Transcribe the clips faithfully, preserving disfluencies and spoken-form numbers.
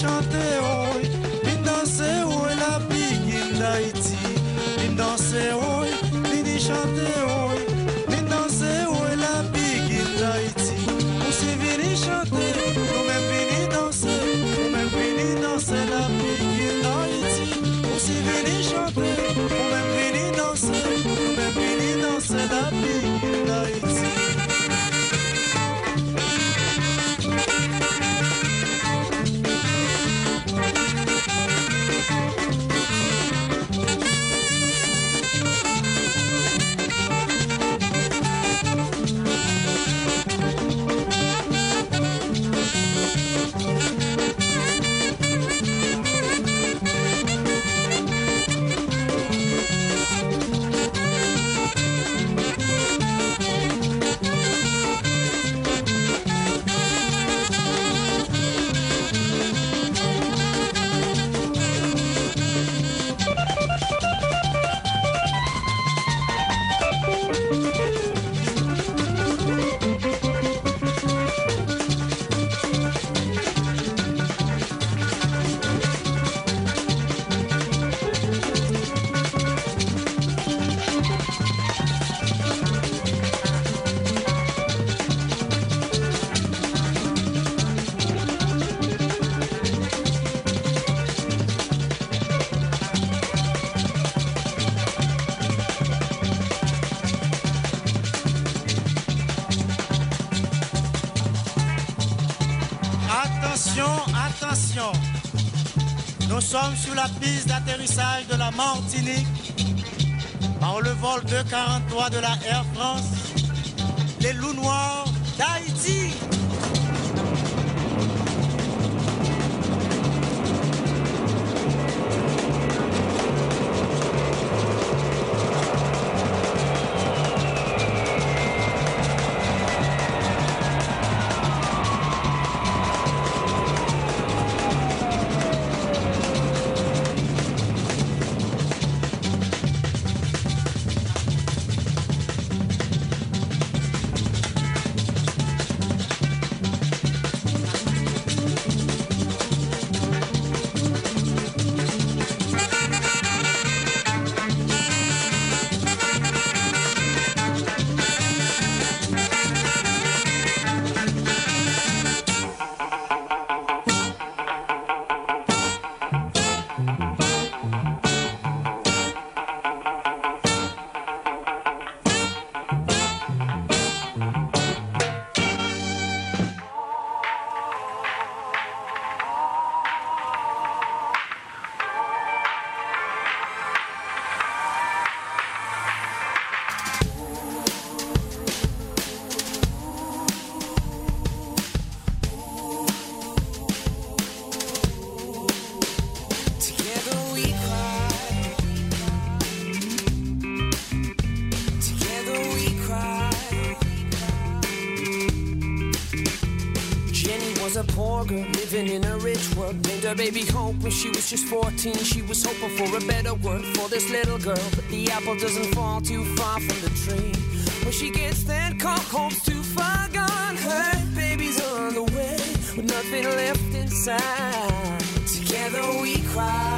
chanter, oh, vini danser, oh, la big d'Haïti. Vini danser, oh, vini chanter, oh, vini danser, oh, la big d'Haïti. On s'est vini chanter, nous même vini danser, nous même vini danser la big d'Haïti. On s'est vini chanter, nous même vini danser, nous même vini danser la big d'Haïti. Attention, nous sommes sur la piste d'atterrissage de la Martinique par le vol deux quarante-trois de la Air France, les loups noirs d'Haïti. Baby hope when she was just fourteen. She was hoping for a better world for this little girl, but the apple doesn't fall too far from the tree. When she gets that call, hope's too far gone. Her baby's on the way with nothing left inside. Together we cry.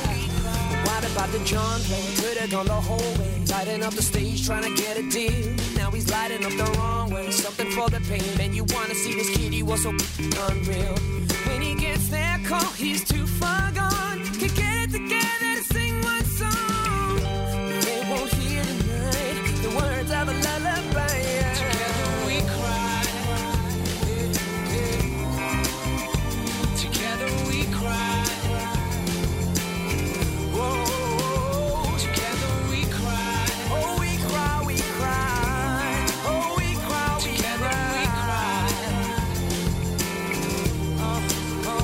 What about the John playing? Could have gone the whole way, tighten up the stage trying to get a deal. Now he's lighting up the wrong way, something for the pain. Man, you wanna see this kid, he was so unreal. When he gets that call, he's too far gone. Could get it together to sing one song. But they won't hear tonight the words of a lullaby. Yeah. Together we cry. Yeah, yeah. Together we cry. Whoa, together we cry. Oh, we cry, we cry. Oh, we cry, we together cry. We cry. Oh, oh.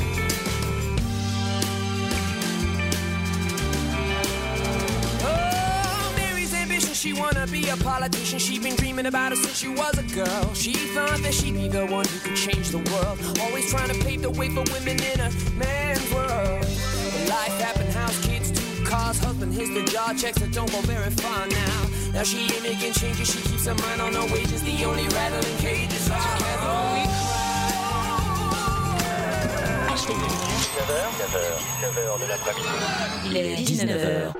Oh, Mary's ambition, she wanna be a politician. She's been dreaming about it since she was a girl. She thought that she'd be the one who could change the world. Always trying to pave the way for women in a man's world. Life happened, house, kids, two cars, husband, hits the job, checks that don't go very far now. Now she ain't making changes, she keeps her mind on her wages. The only rattling cages are together we cry. dix-neuf heures, dix-neuf heures de l'après-midi. Il est dix-neuf heures.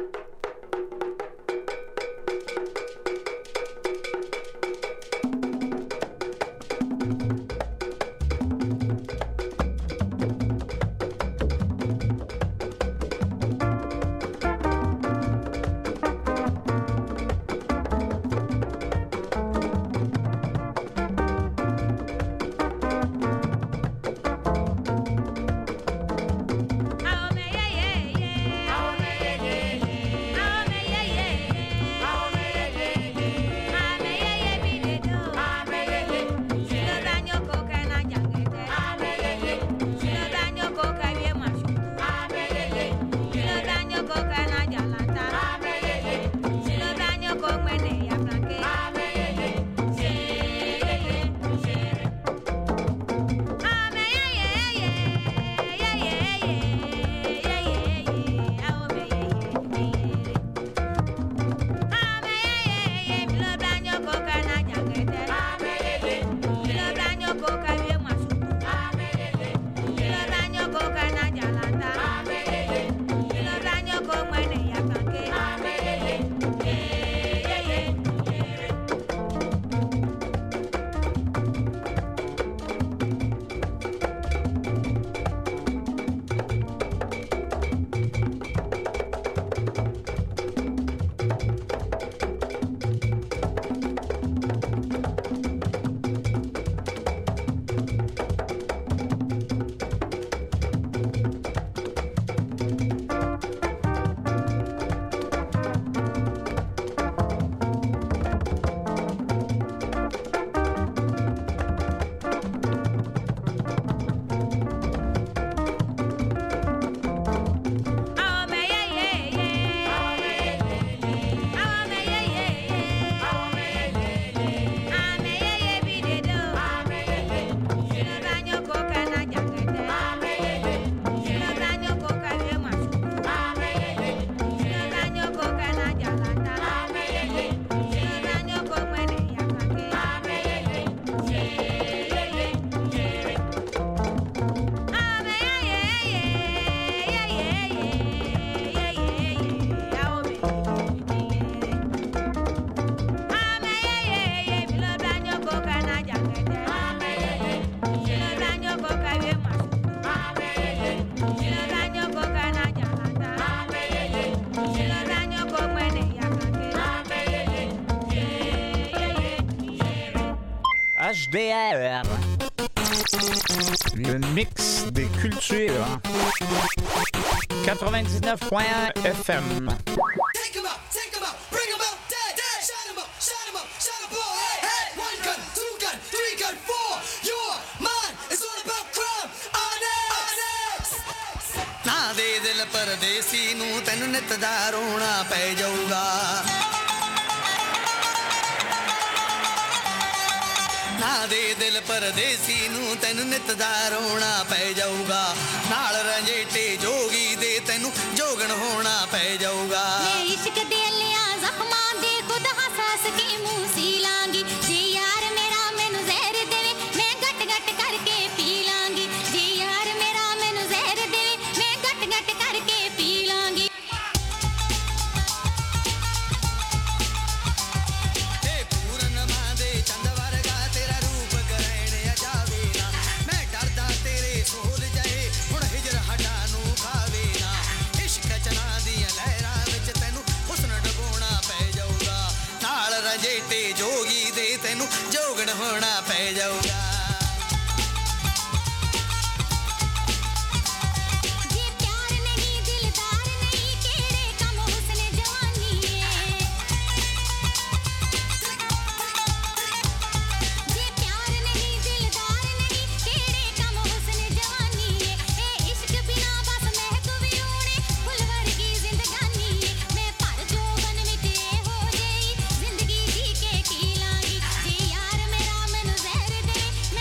H D R. Le mix des cultures. quatre-vingt-dix-neuf point un F M. ਨਾ ਦੇ ਦਿਲ ਪਰਦੇਸੀ ਨੂੰ ਤੈਨੂੰ ਨਿਤ ਦਾ ਰੋਣਾ ਪੈ ਜਾਊਗਾ ਨਾ ਦੇ ਦਿਲ ਪਰਦੇਸੀ ਨੂੰ ਤੈਨੂੰ ਨਿਤ ਦਾ ਰੋਣਾ ਪੈ ਜਾਊਗਾ ਨਾਲ ਰੰਜੇਟੇ ਜੋਗੀ ਦੇ ਤੈਨੂੰ ਜੋਗਣ ਹੋਣਾ ਪੈ ਜਾਊਗਾ ਮੈਂ ਇਸ਼ਕ ਦੇ ਲਿਆ ਜ਼ਖਮਾਂ ਦੇ ਖੁਦ ਹੱਸ ਕੇ ਮੂੰਹ ਸੀ ਲਾਂਗੀ ਜੇ ਯਾਰ ਮੇਰਾ ਮੈਨੂੰ ਜ਼ਹਿਰ ਦੇਵੇ ਮੈਂ ਘਟ ਘਟ ਕਰਕੇ ਪੀ ਲਾਂਗੀ ਜੇ ਯਾਰ ਮੇਰਾ ਮੈਨੂੰ ਜ਼ਹਿਰ ਦੇਵੇ ਮੈਂ ਘਟ ਘਟ ਕਰਕੇ ਪੀ ਲਾਂਗੀ ਏ ਪੂਰਨਮਾ ਦੇ ਚੰਦ ਵਰਗਾ ਤੇਰਾ ਰੂਪ ਗਰਹਿਣ ਆ ਜਾਵੇ ਨਾ ਮੈਂ ਡਰਦਾ ਤੇਰੇ ਸੋਲ ਜਾਏ ਹੁਣ ਹਿਜਰ ਹੱਡਾਂ ਨੂੰ ਖਾਵੇ ਨਾ ਇਸ਼ਕ ਚਨਾ ਦੀਆਂ ਲਹਿਰਾਂ ਵਿੱਚ ਤੈਨੂੰ ਹੁਸਨ ਡਬੋਣਾ ਪੈ ਜਾਊਗਾ ਨਾਲ ਰੰਜੇਟੇ ਜੋਗੀ ਦੇ ਤੈਨੂੰ ਜੋਗਣ ਹੋਣਾ ਪੈ ਜਾਊਗਾ ਜੇ ਪਿਆਰ ਨਹੀਂ ਦਿਲਦਾਰ ਨਹੀਂ ਕਿਹੜੇ ਕੰਮ ਹੁਸਨ ਜਵਾਨੀ ਏ ਜੇ ਪਿਆਰ ਨਹੀਂ ਦਿਲਦਾਰ ਨਹੀਂ ਕਿਹੜੇ ਕੰਮ ਹੁਸਨ ਜਵਾਨੀ ਏ ਇਹ ਇਸ਼ਕ ਬਿਨਾ ਬਸ ਮਹਿਕ ਵੀ ਹੋਣੇ ਫੁੱਲ ਵਰਗੀ ਜ਼ਿੰਦਗਾਨੀ ਏ ਮੈਂ ਭਰ ਜੋਬਨ ਵਿੱਚ ਇਹ ਹੋ ਜਈ ਜ਼ਿੰਦਗੀ ਜੀ ਕੇ ਕੀ ਲਾਂਗੀ ਜੇ ਯਾਰ ਮੇਰਾ ਮੈਨੂੰ ਜ਼ਹਿਰ ਦੇ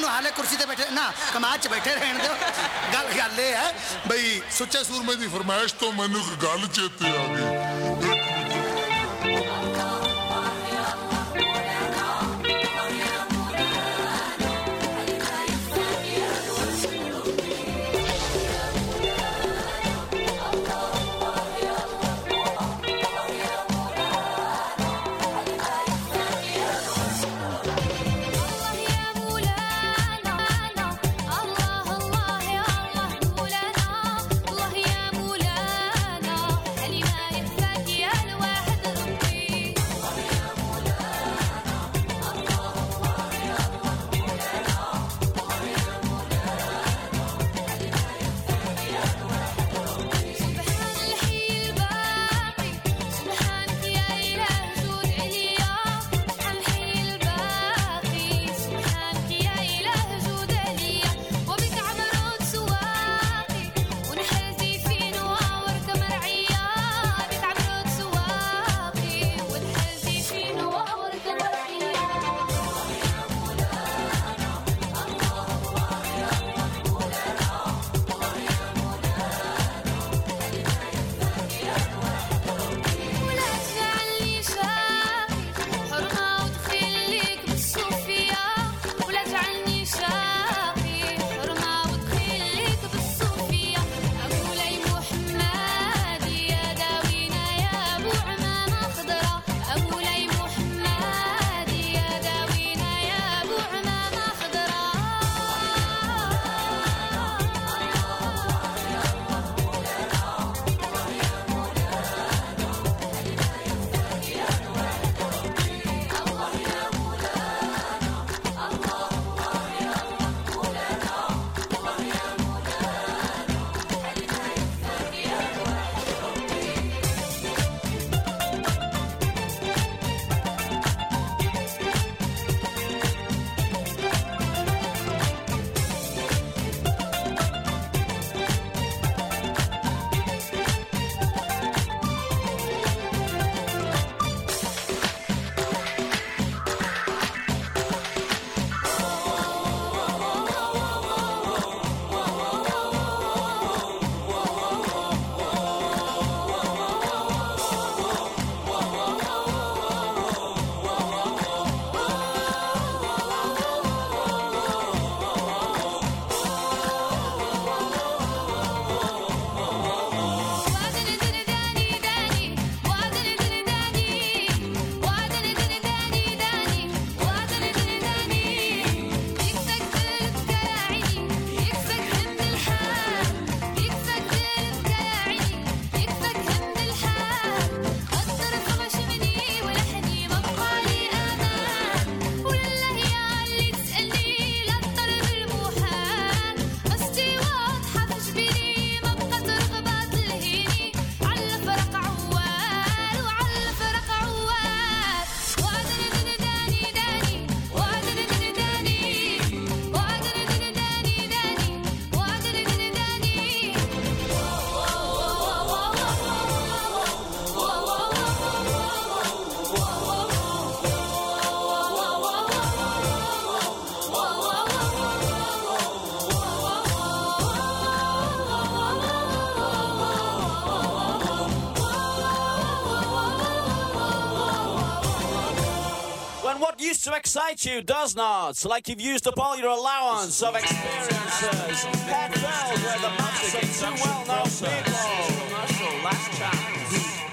ਹਾਲੇ ਕੁਰਸੀ ਤੇ ਬੈਠੇ ਨਾ ਕਮਾਦ 'ਚ ਬੈਠੇ ਰਹਿਣ ਦਿਓ ਗੱਲ ਗੱਲ ਇਹ ਹੈ ਬਈ ਸੁੱਚੇ ਸੂਰਮੇ ਦੀ ਫਰਮਾਇਸ਼ ਤੋਂ ਮੈਨੂੰ ਇੱਕ ਗੱਲ ਚੇਤੇ ਆ ਗਈ Used to excite you does not, like you've used up all your allowance of experiences. Head filled with the mass of two well-known people. Last chance.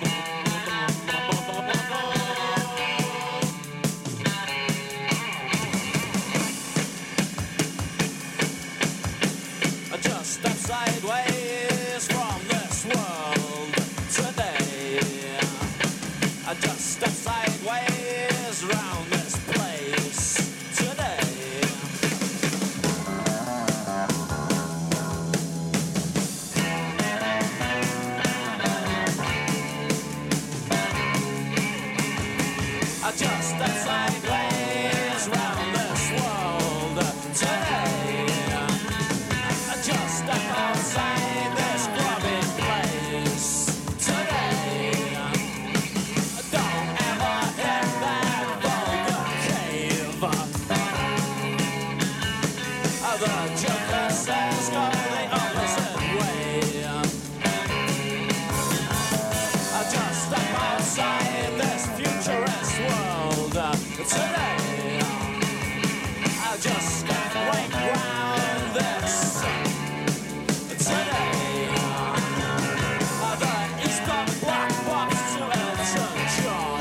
I just step sideways from this world today. I just step sideways round this place today. outside this futurist world uh, today. I just can't break round this today. Uh, the Eastern Bloc pops to Elton John.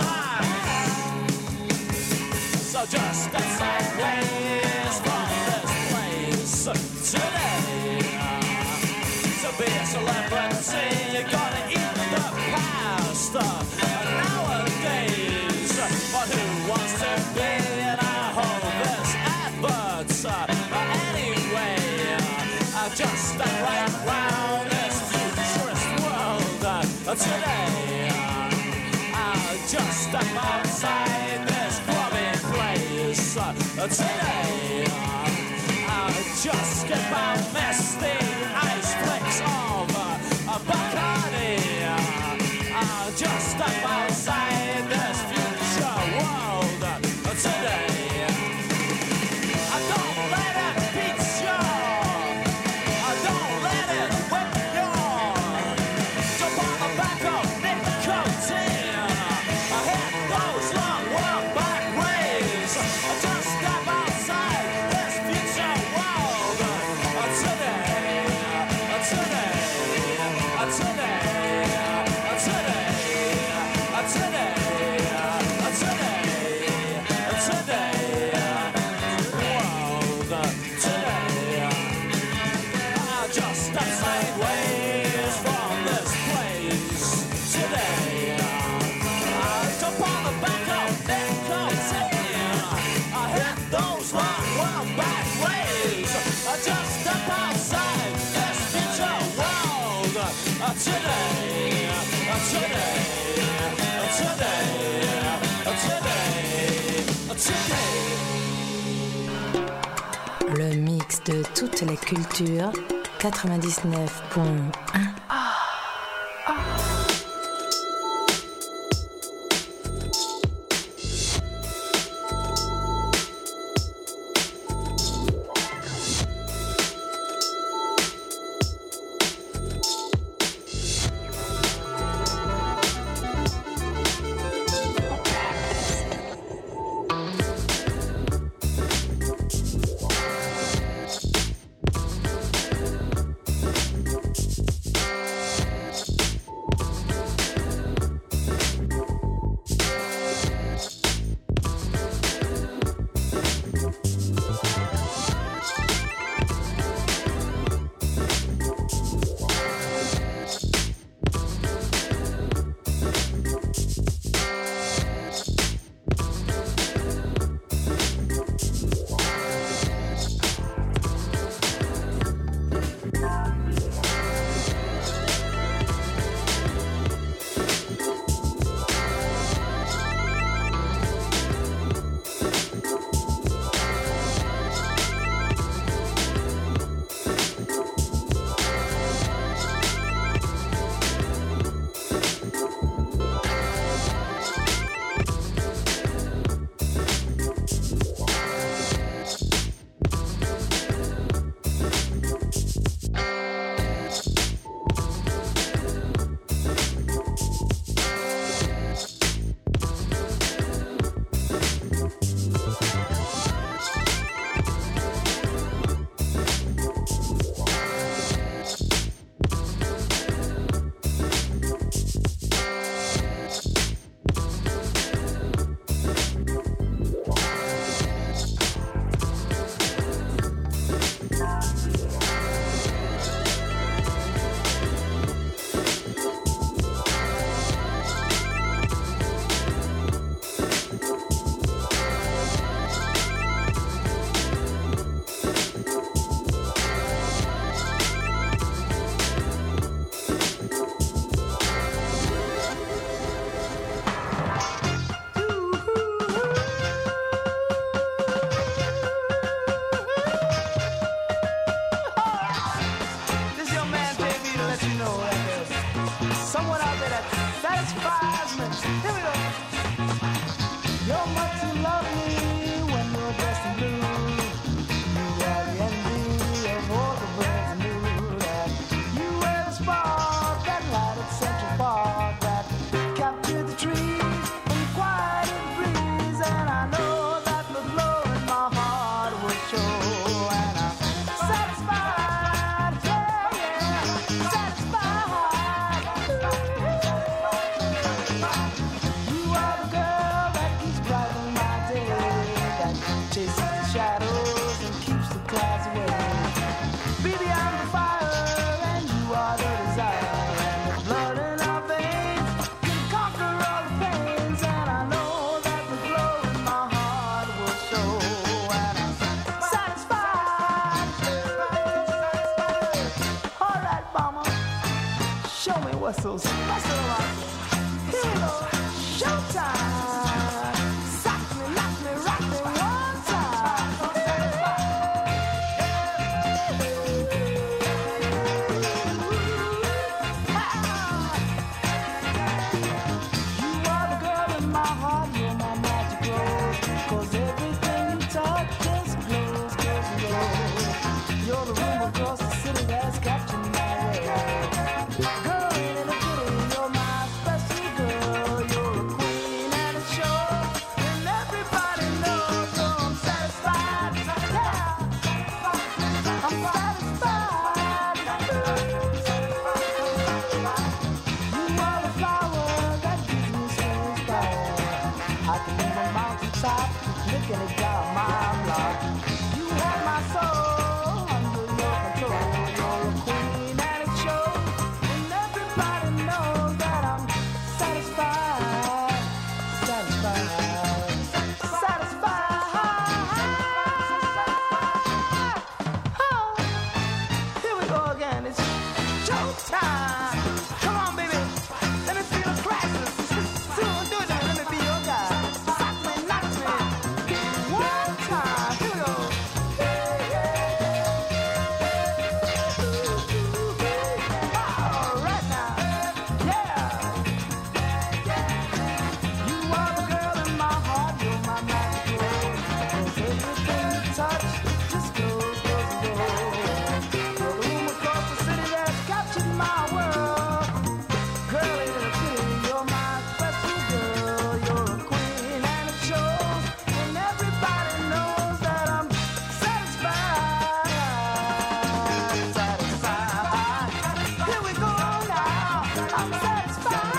So just outside ways from this place today. To be a celebrity, you gotta eat the past nowadays. But who wants to be in a Hovis advert? Anyway, just right round this futurist world today. Just outside this clubbing place today. Just about misty ice flicks of uh, Bacardi. Uh, just up outside this future world uh, today. I don't let it beat you. I don't let it whip you. Jump on the back of nicotine. I hit those long walk back ways. Just step outside this future world uh, today. Uh, today. Uh, today. Uh, today. Uh, today. Uh, today. Uh, today. World uh, today. I just step sideways from this place today. I jump on the back of nicotine. I hit those long wild back ways. I just step outside this future world uh, today. Uh, today. Uh, today. Uh, today. Uh, today. Le mix de toute la culture, quatre-vingt-dix-neuf point un. show me what's so special about it. Here we go, showtime. Sock me, knock me, rock me one time. You are the girl in my heart, you're my magic rose. 'Cause everything you touch just glows, glows, glows. You're the room across the city that's captured my way. Girl, ain't it a pity, you're my special girl. You're a queen and a show, and everybody knows. So I'm satisfied, yeah. I'm satisfied. You are the flower that gives me strange power. I can leave a mountaintop, looking at down my block. You have my soul under your control. You're a queen and it shows, and everybody knows that I'm satisfied, satisfied, satisfied. Oh, here we go again. It's showtime. Come on, baby. Let me feel the crashes. Do it, do it, let me be your guy. Sock me, knock me. One time. Here we go. All right now. Yeah. You are the girl in my heart. You're my magic rose. 'Cause everything you touch just goes, goes, goes. You're the room across the city that's captured my world. Girl, ain't it a pity, you're my special girl. You're a queen and it shows, and everybody knows that I'm satisfied, satisfied. Here we go now, I'm satisfied,